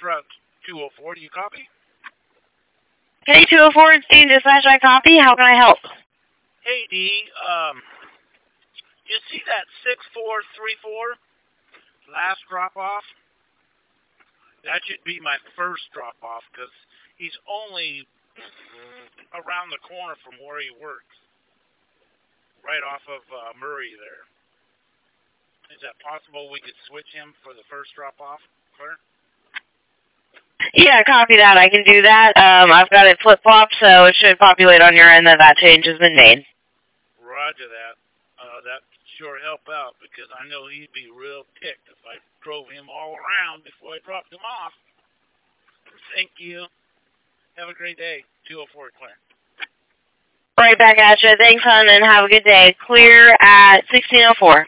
Route 204. Do you copy? Hey, 204, it's Dean Dispatch. I copy. How can I help? Hey, D. You see that 6434 last drop-off? That should be my first drop-off because he's only around the corner from where he works. Right off of Murray there. Is that possible we could switch him for the first drop-off, Claire? Yeah, copy that. I can do that. I've got it flip-flopped, so it should populate on your end that that change has been made. Roger that. That sure help out because I know he'd be real ticked if I drove him all around before I dropped him off. Thank you. Have a great day. 204, Claire. Right back at you. Thanks, hon, and have a good day. Clear at 1604.